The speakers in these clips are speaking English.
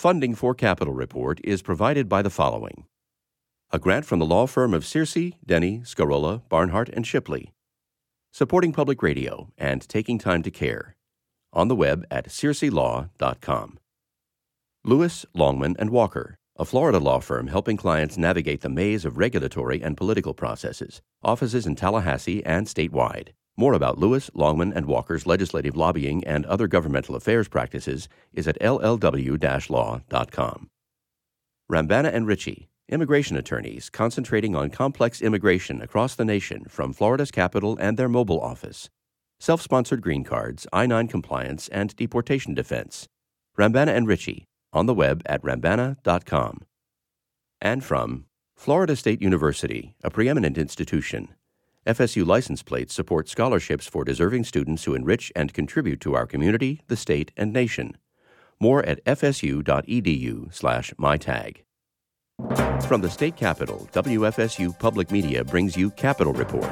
Funding for Capitol Report is provided by the following. A grant from the law firm of Searcy, Denny, Scarola, Barnhart, and Shipley. Supporting public radio and taking time to care. On the web at searcylaw.com. Lewis, Longman, and Walker, a Florida law firm helping clients navigate the maze of regulatory and political processes. Offices in Tallahassee and statewide. More about Lewis, Longman, and Walker's legislative lobbying and other governmental affairs practices is at llw-law.com. Rambana and Ritchie, immigration attorneys concentrating on complex immigration across the nation from Florida's capital and their mobile office. Self-sponsored green cards, I-9 compliance, and deportation defense. Rambana and Ritchie, on the web at rambana.com. And from Florida State University, a preeminent institution. FSU license plates support scholarships for deserving students who enrich and contribute to our community, the state, and nation. More at fsu.edu/mytag. From the state capitol, WFSU Public Media brings you Capitol Report.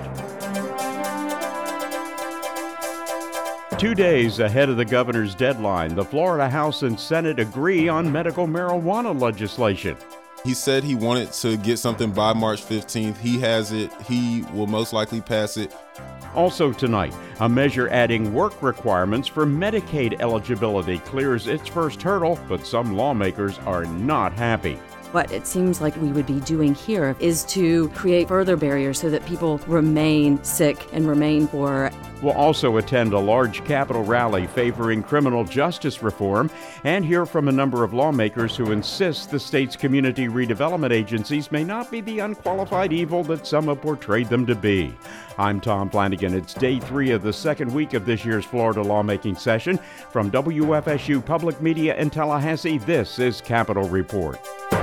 2 days ahead of the governor's deadline, the Florida House and Senate agree on medical marijuana legislation. He said he wanted to get something by March 15th. He has it. He will most likely pass it. Also tonight, a measure adding work requirements for Medicaid eligibility clears its first hurdle, but some lawmakers are not happy. What it seems like we would be doing here is to create further barriers so that people remain sick and remain poor. We'll also attend a large Capitol rally favoring criminal justice reform and hear from a number of lawmakers who insist the state's community redevelopment agencies may not be the unqualified evil that some have portrayed them to be. I'm Tom Flanagan. It's day 3 of the second week of this year's Florida lawmaking session. From WFSU Public Media in Tallahassee, this is Capitol Report.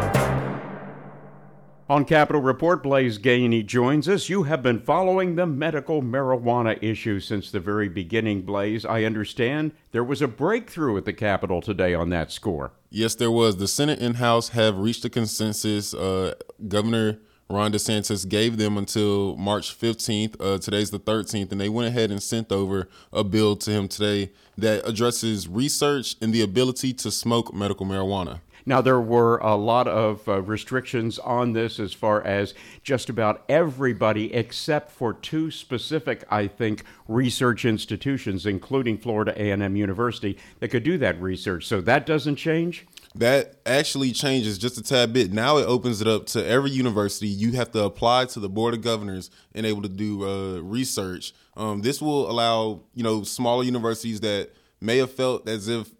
On Capitol Report, Blaise Gainey joins us. You have been following the medical marijuana issue since the very beginning, Blaise. I understand there was a breakthrough at the Capitol today on that score. Yes, there was. The Senate and House have reached a consensus. Governor Ron DeSantis gave them until March 15th. Today's the 13th, and they went ahead and sent over a bill to him today that addresses research and the ability to smoke medical marijuana. Now, there were a lot of restrictions on this as far as just about everybody except for 2 specific, I think, research institutions, including Florida A&M University, that could do that research. So that doesn't change? That actually changes just a tad bit. Now it opens it up to every university. You have to apply to the Board of Governors and able to do research. This will allow, smaller universities that may have felt as if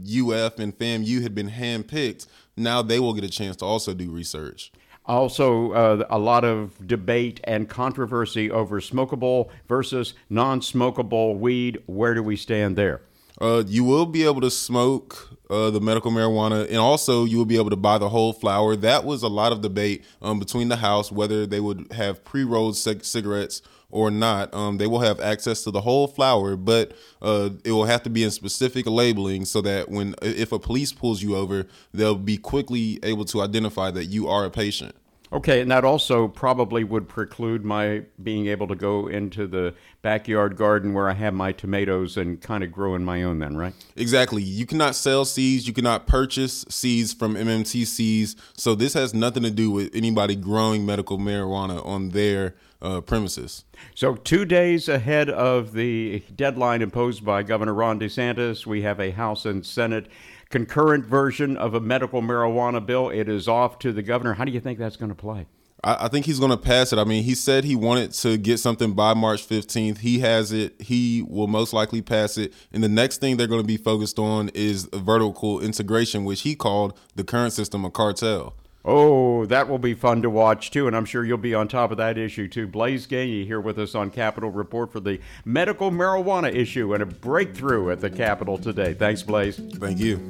UF and FAMU had been handpicked. Now they will get a chance to also do research. Also, a lot of debate and controversy over smokable versus non-smokable weed. Where do we stand there? You will be able to smoke the medical marijuana, and also you will be able to buy the whole flower. That was a lot of debate between the House, whether they would have pre-rolled cigarettes or not. They will have access to the whole flower, but it will have to be in specific labeling so that if a police pulls you over, they'll be quickly able to identify that you are a patient. Okay, and that also probably would preclude my being able to go into the backyard garden where I have my tomatoes and kind of grow in my own then, right? Exactly. You cannot sell seeds. You cannot purchase seeds from MMTCs. So this has nothing to do with anybody growing medical marijuana on their premises. So 2 days ahead of the deadline imposed by Governor Ron DeSantis, we have a House and Senate concurrent version of a medical marijuana bill. It is off to the governor. How do you think that's going to play? I think he's going to pass it. I mean, he said he wanted to get something by March 15th. He has it. He will most likely pass it. And the next thing they're going to be focused on is vertical integration, which he called the current system a cartel. Oh, that will be fun to watch, too, and I'm sure you'll be on top of that issue, too. Blaise Gainey here with us on Capitol Report for the medical marijuana issue and a breakthrough at the Capitol today. Thanks, Blaise. Thank you.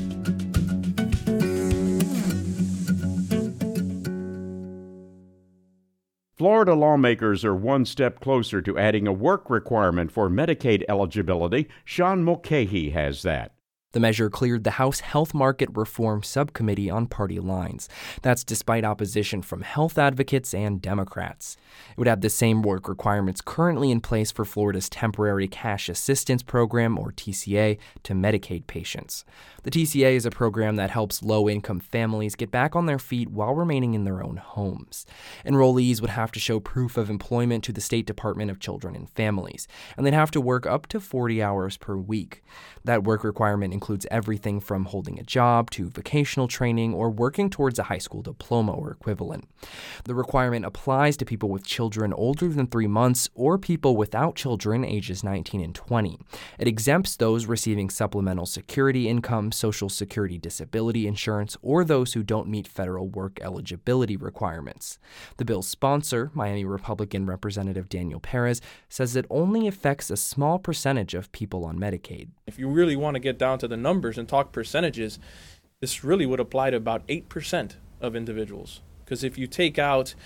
Florida lawmakers are one step closer to adding a work requirement for Medicaid eligibility. Sean Mulcahy has that. The measure cleared the House Health Market Reform Subcommittee on party lines. That's despite opposition from health advocates and Democrats. It would have the same work requirements currently in place for Florida's Temporary Cash Assistance Program, or TCA, to Medicaid patients. The TCA is a program that helps low-income families get back on their feet while remaining in their own homes. Enrollees would have to show proof of employment to the State Department of Children and Families, and they'd have to work up to 40 hours per week. That work requirement includes everything from holding a job to vocational training or working towards a high school diploma or equivalent. The requirement applies to people with children older than 3 months or people without children ages 19 and 20. It exempts those receiving supplemental security income, Social Security disability insurance, or those who don't meet federal work eligibility requirements. The bill's sponsor, Miami Republican Representative Daniel Perez, says it only affects a small percentage of people on Medicaid. If you really want to get down to the numbers and talk percentages, this really would apply to about 8% of individuals. Because if you take out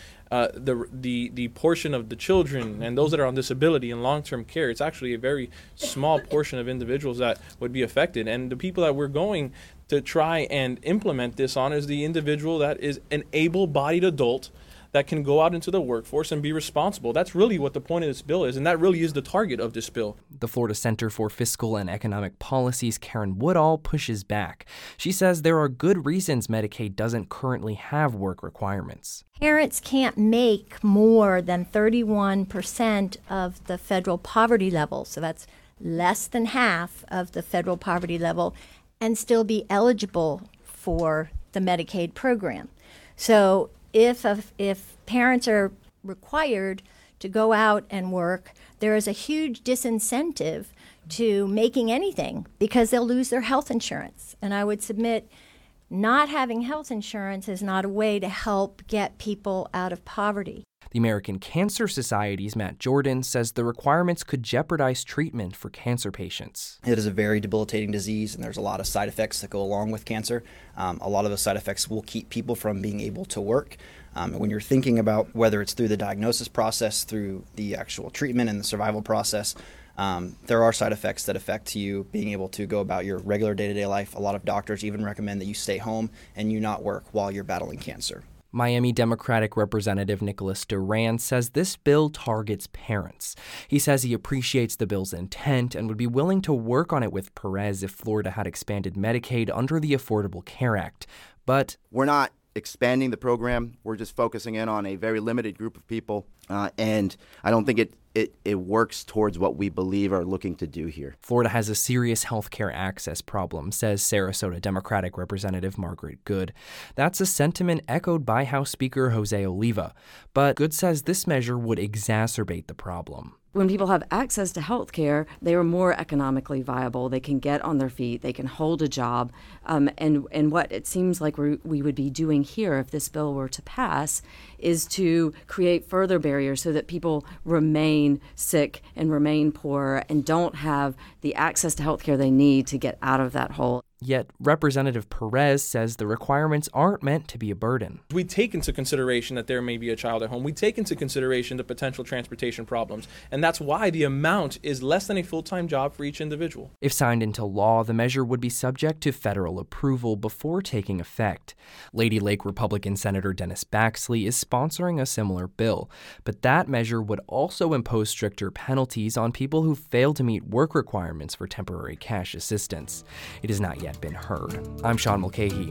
the portion of the children and those that are on disability and long-term care, it's actually a very small portion of individuals that would be affected. And the people that we're going to try and implement this on is the individual that is an able-bodied adult that can go out into the workforce and be responsible. That's really what the point of this bill is, and that really is the target of this bill. The Florida Center for Fiscal and Economic Policy's Karen Woodall pushes back. She says there are good reasons Medicaid doesn't currently have work requirements. Parents can't make more than 31% of the federal poverty level, so that's less than half of the federal poverty level, and still be eligible for the Medicaid program. So if parents are required to go out and work, there is a huge disincentive to making anything because they'll lose their health insurance. And I would submit not having health insurance is not a way to help get people out of poverty. The American Cancer Society's Matt Jordan says the requirements could jeopardize treatment for cancer patients. It is a very debilitating disease, and there's a lot of side effects that go along with cancer. A lot of the side effects will keep people from being able to work. When you're thinking about whether it's through the diagnosis process, through the actual treatment and the survival process, there are side effects that affect you being able to go about your regular day-to-day life. A lot of doctors even recommend that you stay home and you not work while you're battling cancer. Miami Democratic Representative Nicholas Duran says this bill targets parents. He says he appreciates the bill's intent and would be willing to work on it with Perez if Florida had expanded Medicaid under the Affordable Care Act. But we're not expanding the program. We're just focusing in on a very limited group of people, and I don't think it works towards what we believe are looking to do here. Florida has a serious health care access problem, says Sarasota Democratic Representative Margaret Good. That's a sentiment echoed by House Speaker Jose Oliva. But Good says this measure would exacerbate the problem. When people have access to health care, they are more economically viable. They can get on their feet. They can hold a job. And what it seems like we would be doing here if this bill were to pass is to create further barriers so that people remain sick and remain poor and don't have the access to health care they need to get out of that hole. Yet Representative Perez says the requirements aren't meant to be a burden. We take into consideration that there may be a child at home. We take into consideration the potential transportation problems. And that's why the amount is less than a full-time job for each individual. If signed into law, the measure would be subject to federal approval before taking effect. Lady Lake Republican Senator Dennis Baxley is sponsoring a similar bill. But that measure would also impose stricter penalties on people who fail to meet work requirements for temporary cash assistance. It is not yet been heard. I'm Sean Mulcahy.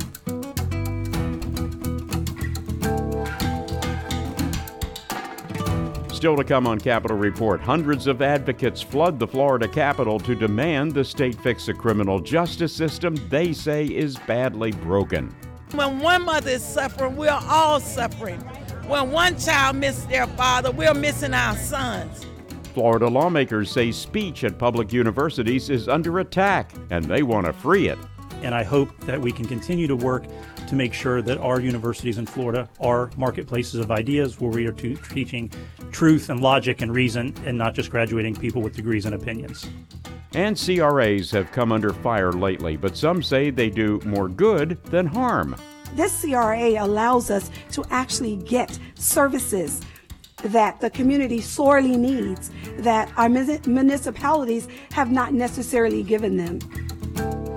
Still to come on Capitol Report, hundreds of advocates flood the Florida Capitol to demand the state fix the criminal justice system they say is badly broken. When one mother is suffering, we're all suffering. When one child misses their father, we're missing our sons. Florida lawmakers say speech at public universities is under attack, and they want to free it. And I hope that we can continue to work to make sure that our universities in Florida are marketplaces of ideas where we are teaching truth and logic and reason and not just graduating people with degrees and opinions. And CRAs have come under fire lately, but some say they do more good than harm. This CRA allows us to actually get services that the community sorely needs, that our municipalities have not necessarily given them.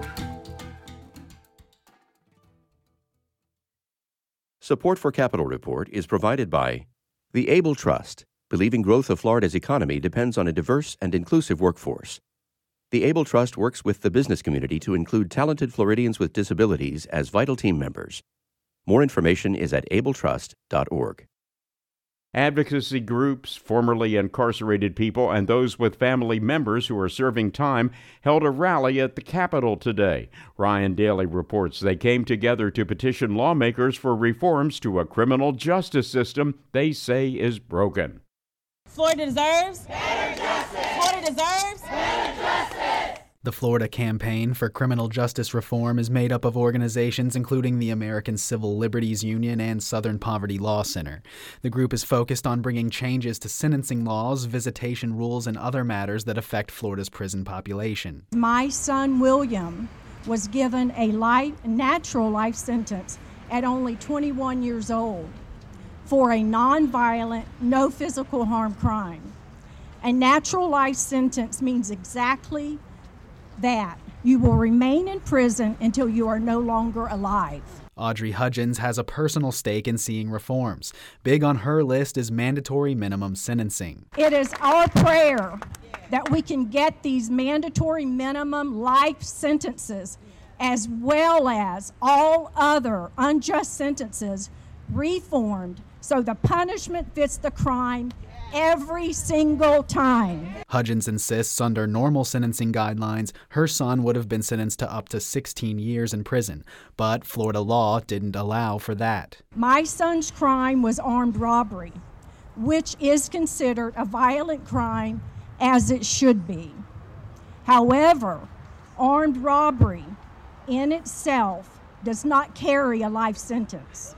Support for Capitol Report is provided by the Able Trust, believing growth of Florida's economy depends on a diverse and inclusive workforce. The Able Trust works with the business community to include talented Floridians with disabilities as vital team members. More information is at abletrust.org. Advocacy groups, formerly incarcerated people, and those with family members who are serving time held a rally at the Capitol today. Ryan Daly reports they came together to petition lawmakers for reforms to a criminal justice system they say is broken. Florida deserves better justice. Florida deserves better justice. The Florida Campaign for Criminal Justice Reform is made up of organizations including the American Civil Liberties Union and Southern Poverty Law Center. The group is focused on bringing changes to sentencing laws, visitation rules, and other matters that affect Florida's prison population. My son William was given a natural life sentence at only 21 years old for a nonviolent, no physical harm crime. A natural life sentence means exactly that. You will remain in prison until you are no longer alive. Audrey Hudgens has a personal stake in seeing reforms. Big on her list is mandatory minimum sentencing. It is our prayer that we can get these mandatory minimum life sentences, as well as all other unjust sentences, reformed so the punishment fits the crime every single time. Hudgens insists under normal sentencing guidelines, her son would have been sentenced to up to 16 years in prison, but Florida law didn't allow for that. My son's crime was armed robbery, which is considered a violent crime as it should be. However, armed robbery in itself does not carry a life sentence.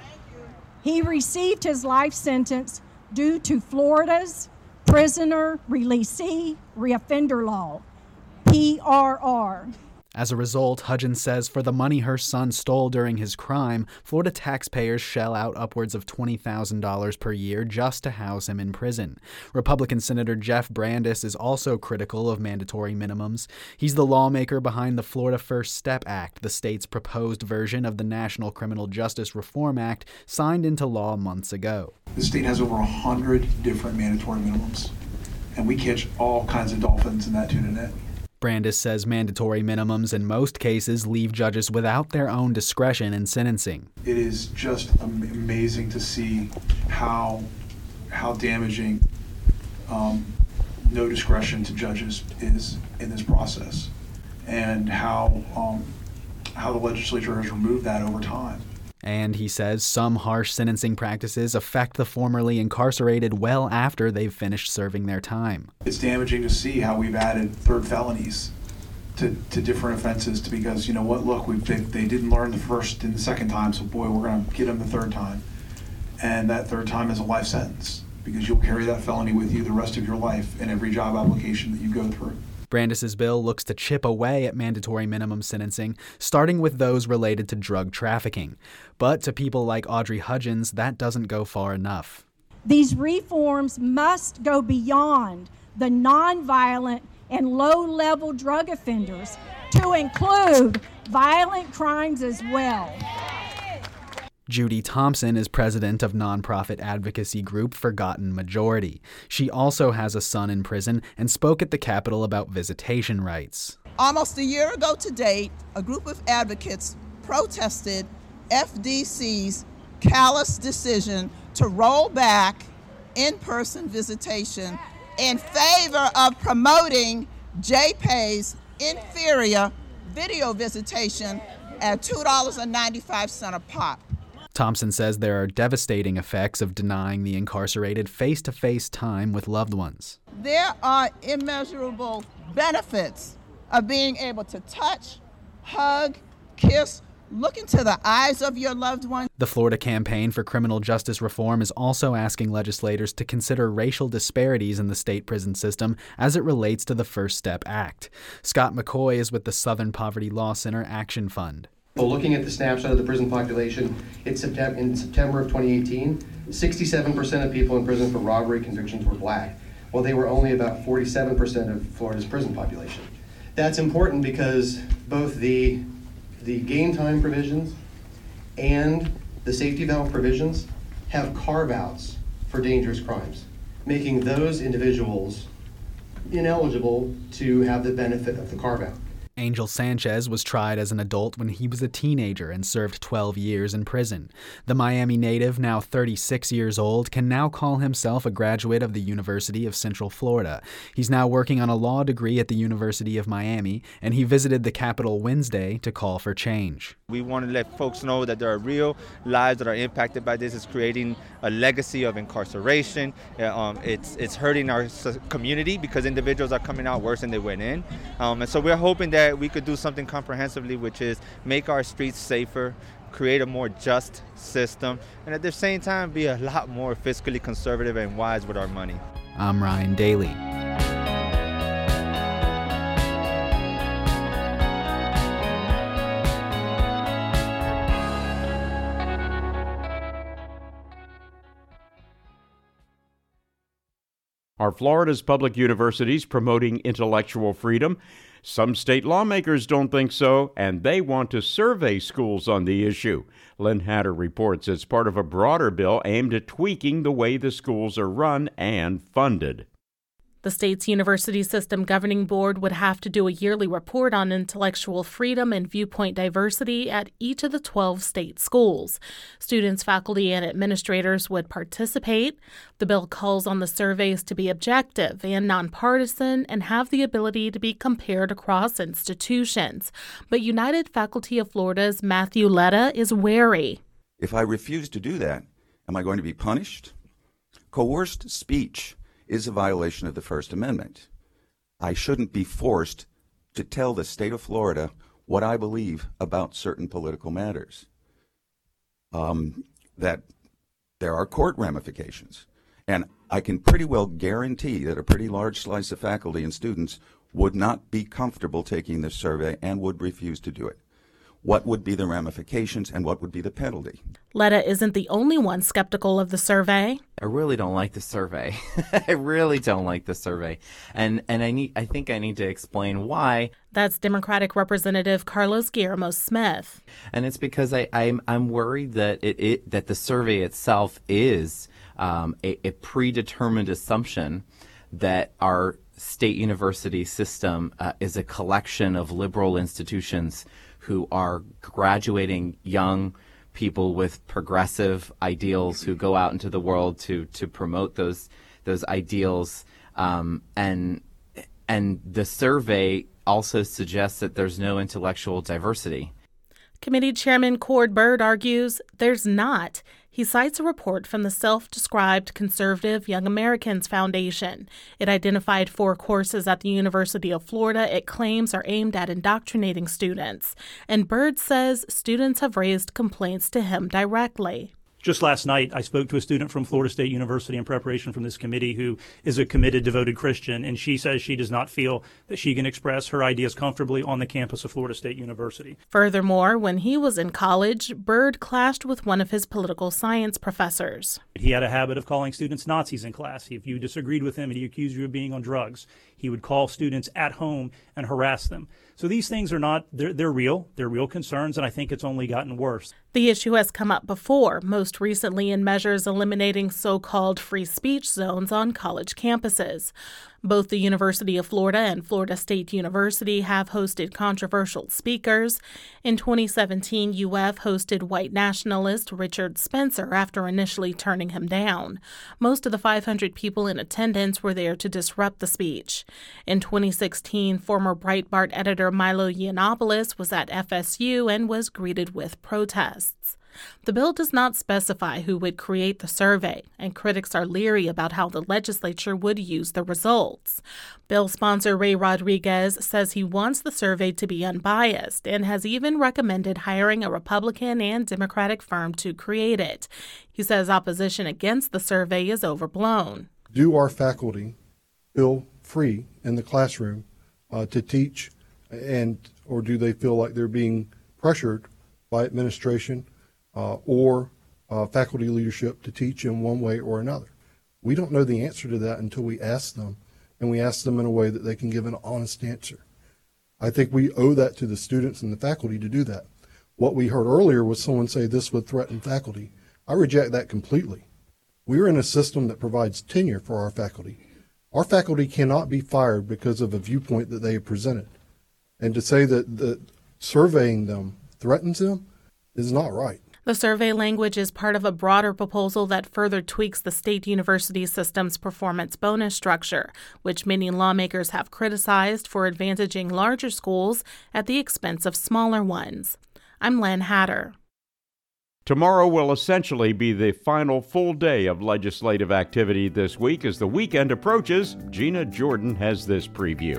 He received his life sentence due to Florida's Prisoner Releasee Reoffender Law, PRR. As a result, Hudgens says for the money her son stole during his crime, Florida taxpayers shell out upwards of $20,000 per year just to house him in prison. Republican Senator Jeff Brandes is also critical of mandatory minimums. He's the lawmaker behind the Florida First Step Act, the state's proposed version of the National Criminal Justice Reform Act signed into law months ago. The state has over 100 different mandatory minimums, and we catch all kinds of dolphins in that tuna net. Brandes says mandatory minimums in most cases leave judges without their own discretion in sentencing. It is just amazing to see how damaging no discretion to judges is in this process, and how the legislature has removed that over time. And he says some harsh sentencing practices affect the formerly incarcerated well after they've finished serving their time. It's damaging to see how we've added third felonies to different offenses because, you know what, look, they didn't learn the first and the second time, so boy, we're going to get them the third time. And that third time is a life sentence because you'll carry that felony with you the rest of your life in every job application that you go through. Brandes' bill looks to chip away at mandatory minimum sentencing, starting with those related to drug trafficking. But to people like Audrey Hudgens, that doesn't go far enough. These reforms must go beyond the nonviolent and low-level drug offenders to include violent crimes as well. Judy Thompson is president of nonprofit advocacy group Forgotten Majority. She also has a son in prison and spoke at the Capitol about visitation rights. Almost a year ago to date, a group of advocates protested FDC's callous decision to roll back in-person visitation in favor of promoting JPay's inferior video visitation at $2.95 a pop. Thompson says there are devastating effects of denying the incarcerated face-to-face time with loved ones. There are immeasurable benefits of being able to touch, hug, kiss, look into the eyes of your loved one. The Florida Campaign for Criminal Justice Reform is also asking legislators to consider racial disparities in the state prison system as it relates to the First Step Act. Scott McCoy is with the Southern Poverty Law Center Action Fund. Well, looking at the snapshot of the prison population, in September of 2018, 67% of people in prison for robbery convictions were black, while they were only about 47% of Florida's prison population. That's important because both the game time provisions and the safety valve provisions have carve-outs for dangerous crimes, making those individuals ineligible to have the benefit of the carve-out. Angel Sanchez was tried as an adult when he was a teenager and served 12 years in prison. The Miami native, now 36 years old, can now call himself a graduate of the University of Central Florida. He's now working on a law degree at the University of Miami, and he visited the Capitol Wednesday to call for change. We want to let folks know that there are real lives that are impacted by this. It's creating a legacy of incarceration. It's hurting our community because individuals are coming out worse than they went in. And so we're hoping that we could do something comprehensively, which is make our streets safer, create a more just system, and at the same time be a lot more fiscally conservative and wise with our money. I'm Ryan Daly. Are Florida's public universities promoting intellectual freedom? Some state lawmakers don't think so, and they want to survey schools on the issue. Lynn Hatter reports it's part of a broader bill aimed at tweaking the way the schools are run and funded. The state's university system governing board would have to do a yearly report on intellectual freedom and viewpoint diversity at each of the 12 state schools. Students, faculty, and administrators would participate. The bill calls on the surveys to be objective and nonpartisan and have the ability to be compared across institutions. But United Faculty of Florida's Matthew Letta is wary. If I refuse to do that, am I going to be punished? Coerced speech is a violation of the First Amendment. I shouldn't be forced to tell the state of Florida what I believe about certain political matters. That there are court ramifications. And I can pretty well guarantee that a pretty large slice of faculty and students would not be comfortable taking this survey and would refuse to do it. What would be the ramifications and what would be the penalty? Letta isn't the only one skeptical of the survey. I really don't like the survey. I really don't like the survey. And I think I need to explain why. That's Democratic Representative Carlos Guillermo Smith. And it's because I'm worried that that the survey itself is a predetermined assumption that our state university system is a collection of liberal institutions who are graduating young people with progressive ideals who go out into the world to promote those ideals. And the survey also suggests that there's no intellectual diversity. Committee Chairman Cord Byrd argues there's not. He cites a report from the self-described Conservative Young Americans Foundation. It identified 4 courses at the University of Florida it claims are aimed at indoctrinating students. And Byrd says students have raised complaints to him directly. Just last night, I spoke to a student from Florida State University in preparation from this committee who is a committed, devoted Christian, and she says she does not feel that she can express her ideas comfortably on the campus of Florida State University. Furthermore, when he was in college, Byrd clashed with one of his political science professors. He had a habit of calling students Nazis in class. If you disagreed with him and he accused you of being on drugs, he would call students at home and harass them. So these things are not, they're real. They're real concerns, and I think it's only gotten worse. The issue has come up before, most recently in measures eliminating so-called free speech zones on college campuses. Both the University of Florida and Florida State University have hosted controversial speakers. In 2017, UF hosted white nationalist Richard Spencer after initially turning him down. Most of the 500 people in attendance were there to disrupt the speech. In 2016, former Breitbart editor Milo Yiannopoulos was at FSU and was greeted with protests. The bill does not specify who would create the survey, and critics are leery about how the legislature would use the results. Bill sponsor Ray Rodriguez says he wants the survey to be unbiased and has even recommended hiring a Republican and Democratic firm to create it. He says opposition against the survey is overblown. Do our faculty feel free in the classroom to teach, or do they feel like they're being pressured by administration or faculty leadership to teach in one way or another? We don't know the answer to that until we ask them, and we ask them in a way that they can give an honest answer. I think we owe that to the students and the faculty to do that. What we heard earlier was someone say this would threaten faculty. I reject that completely. We're in a system that provides tenure for our faculty. Our faculty cannot be fired because of a viewpoint that they have presented. And to say that surveying them threatens them is not right. The survey language is part of a broader proposal that further tweaks the state university system's performance bonus structure, which many lawmakers have criticized for advantaging larger schools at the expense of smaller ones. I'm Len Hatter. Tomorrow will essentially be the final full day of legislative activity this week. As the weekend approaches, Gina Jordan has this preview.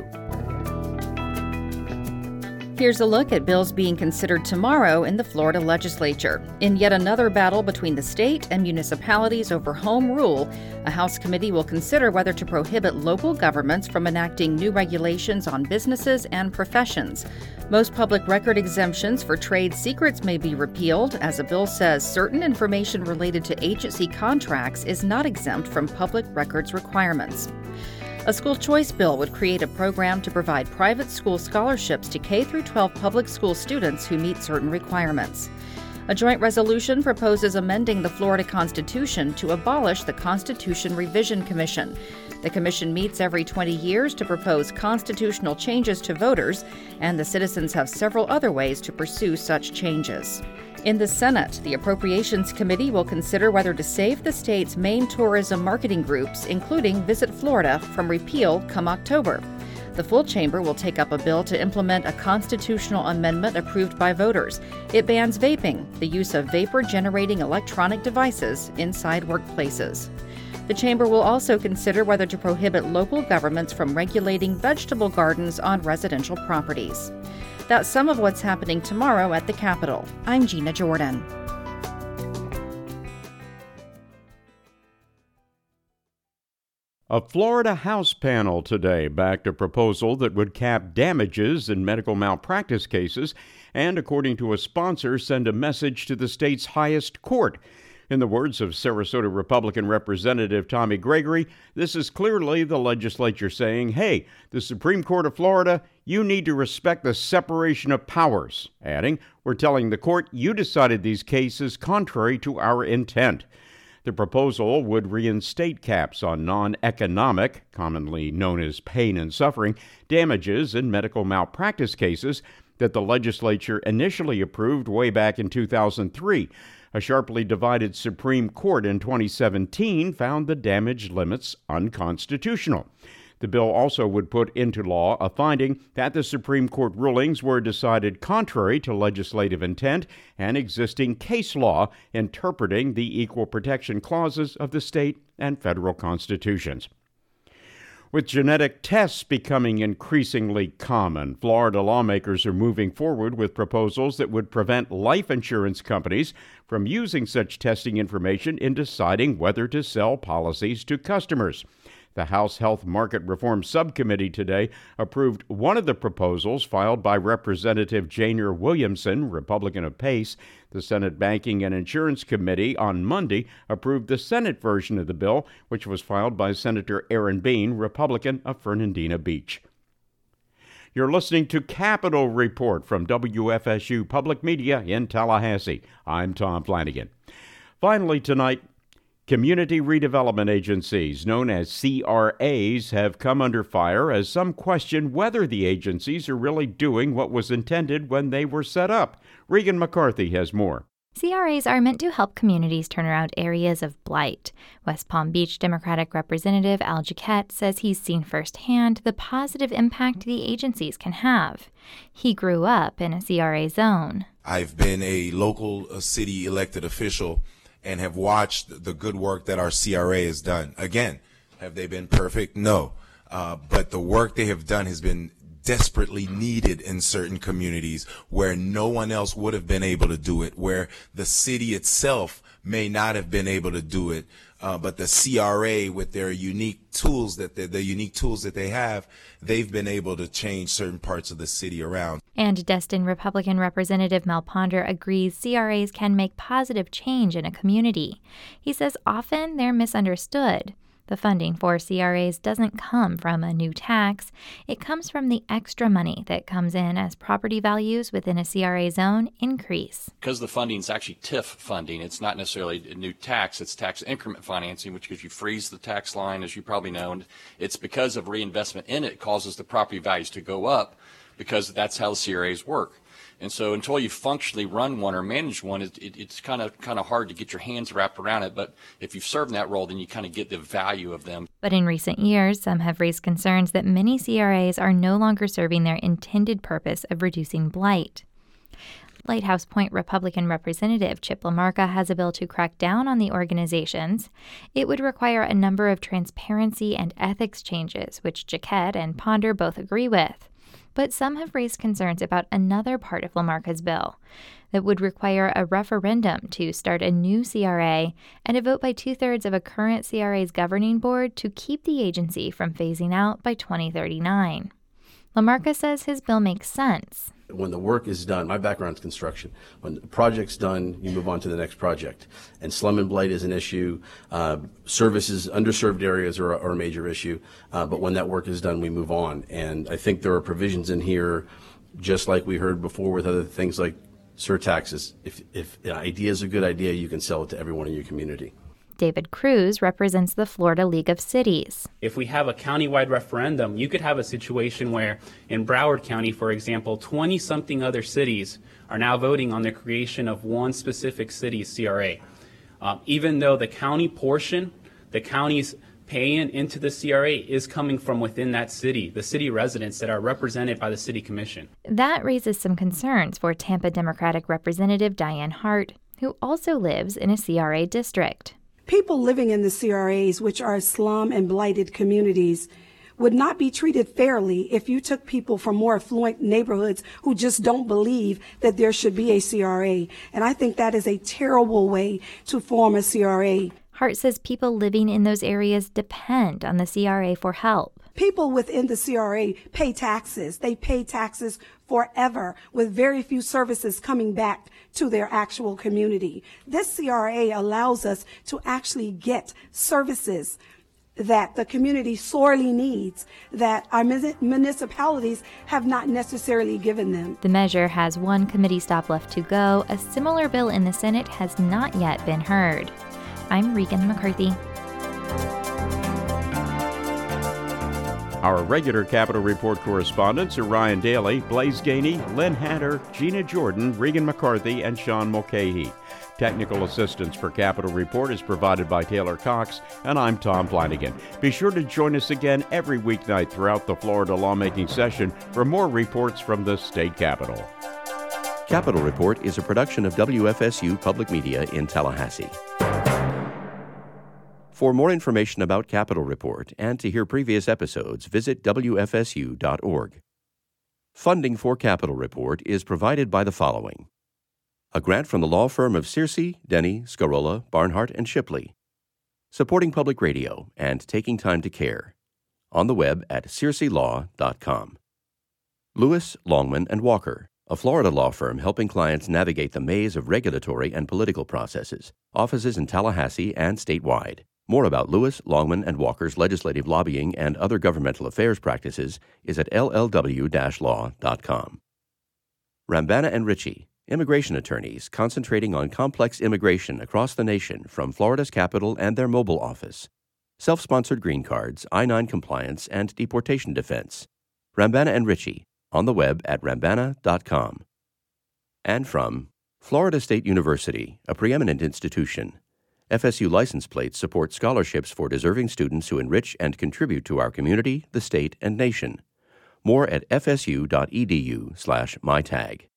Here's a look at bills being considered tomorrow in the Florida legislature. In yet another battle between the state and municipalities over home rule, a House committee will consider whether to prohibit local governments from enacting new regulations on businesses and professions. Most public record exemptions for trade secrets may be repealed, as a bill says certain information related to agency contracts is not exempt from public records requirements. A school choice bill would create a program to provide private school scholarships to K-12 public school students who meet certain requirements. A joint resolution proposes amending the Florida Constitution to abolish the Constitution Revision Commission. The commission meets every 20 years to propose constitutional changes to voters, and the citizens have several other ways to pursue such changes. In the Senate, the Appropriations Committee will consider whether to save the state's main tourism marketing groups, including Visit Florida, from repeal come October. The full chamber will take up a bill to implement a constitutional amendment approved by voters. It bans vaping, the use of vapor-generating electronic devices inside workplaces. The chamber will also consider whether to prohibit local governments from regulating vegetable gardens on residential properties. That's some of what's happening tomorrow at the Capitol. I'm Gina Jordan. A Florida House panel today backed a proposal that would cap damages in medical malpractice cases and, according to a sponsor, send a message to the state's highest court. In the words of Sarasota Republican Representative Tommy Gregory, this is clearly the legislature saying, hey, the Supreme Court of Florida, you need to respect the separation of powers. Adding, we're telling the court you decided these cases contrary to our intent. The proposal would reinstate caps on non-economic, commonly known as pain and suffering, damages in medical malpractice cases that the legislature initially approved way back in 2003. A sharply divided Supreme Court in 2017 found the damage limits unconstitutional. The bill also would put into law a finding that the Supreme Court rulings were decided contrary to legislative intent and existing case law interpreting the equal protection clauses of the state and federal constitutions. With genetic tests becoming increasingly common, Florida lawmakers are moving forward with proposals that would prevent life insurance companies from using such testing information in deciding whether to sell policies to customers. The House Health Market Reform Subcommittee today approved one of the proposals filed by Representative Janner Williamson, Republican of Pace. The Senate Banking and Insurance Committee on Monday approved the Senate version of the bill, which was filed by Senator Aaron Bean, Republican of Fernandina Beach. You're listening to Capitol Report from WFSU Public Media in Tallahassee. I'm Tom Flanagan. Finally tonight, community redevelopment agencies, known as CRAs, have come under fire as some question whether the agencies are really doing what was intended when they were set up. Regan McCarthy has more. CRAs are meant to help communities turn around areas of blight. West Palm Beach Democratic Representative Al Jaquette says he's seen firsthand the positive impact the agencies can have. He grew up in a CRA zone. I've been a local city elected official and have watched the good work that our CRA has done. Again, have they been perfect? No. But the work they have done has been desperately needed in certain communities where no one else would have been able to do it, where the city itself may not have been able to do it. But the CRA, with their unique tools that they have, they've been able to change certain parts of the city around. And Destin Republican Representative Mel Ponder agrees CRAs can make positive change in a community. He says often they're misunderstood. The funding for CRAs doesn't come from a new tax. It comes from the extra money that comes in as property values within a CRA zone increase. Because the funding is actually TIF funding, it's not necessarily a new tax, it's tax increment financing, which gives you freeze the tax line, as you probably know. And it's because of reinvestment in it causes the property values to go up, because that's how the CRAs work. And so until you functionally run one or manage one, it's kind of hard to get your hands wrapped around it. But if you've served in that role, then you kind of get the value of them. But in recent years, some have raised concerns that many CRAs are no longer serving their intended purpose of reducing blight. Lighthouse Point Republican Representative Chip LaMarca has a bill to crack down on the organizations. It would require a number of transparency and ethics changes, which Jaquette and Ponder both agree with. But some have raised concerns about another part of LaMarca's bill that would require a referendum to start a new CRA and a vote by 2/3 of a current CRA's governing board to keep the agency from phasing out by 2039. LaMarca says his bill makes sense. When the work is done, my background is construction. When the project's done, you move on to the next project. And slum and blight is an issue. Services, underserved areas are a major issue. But when that work is done, we move on. And I think there are provisions in here, just like we heard before with other things like surtaxes. If an idea is a good idea, you can sell it to everyone in your community. David Cruz represents the Florida League of Cities. If we have a countywide referendum, you could have a situation where in Broward County, for example, 20-something other cities are now voting on the creation of one specific city's CRA. Even though the county portion, the county's paying into the CRA is coming from within that city, the city residents that are represented by the city commission. That raises some concerns for Tampa Democratic Representative Diane Hart, who also lives in a CRA district. People living in the CRAs, which are slum and blighted communities, would not be treated fairly if you took people from more affluent neighborhoods who just don't believe that there should be a CRA. And I think that is a terrible way to form a CRA. Hart says people living in those areas depend on the CRA for help. People within the CRA pay taxes. They pay taxes forever, with very few services coming back to their actual community. This CRA allows us to actually get services that the community sorely needs, that our municipalities have not necessarily given them. The measure has one committee stop left to go. A similar bill in the Senate has not yet been heard. I'm Regan McCarthy. Our regular Capitol Report correspondents are Ryan Daly, Blaze Gainey, Lynn Hatter, Gina Jordan, Regan McCarthy, and Sean Mulcahy. Technical assistance for Capitol Report is provided by Taylor Cox, and I'm Tom Flanagan. Be sure to join us again every weeknight throughout the Florida lawmaking session for more reports from the state capitol. Capitol Report is a production of WFSU Public Media in Tallahassee. For more information about Capitol Report and to hear previous episodes, visit WFSU.org. Funding for Capitol Report is provided by the following: a grant from the law firm of Searcy, Denny, Scarola, Barnhart, and Shipley. Supporting public radio and taking time to care. On the web at searcylaw.com. Lewis, Longman, and Walker, a Florida law firm helping clients navigate the maze of regulatory and political processes. Offices in Tallahassee and statewide. More about Lewis, Longman, and Walker's legislative lobbying and other governmental affairs practices is at llw-law.com. Rambana and Ritchie, immigration attorneys concentrating on complex immigration across the nation from Florida's capital and their mobile office. Self-sponsored green cards, I-9 compliance, and deportation defense. Rambana and Ritchie, on the web at rambana.com. And from Florida State University, a preeminent institution. FSU license plates support scholarships for deserving students who enrich and contribute to our community, the state, and nation. More at fsu.edu/mytag.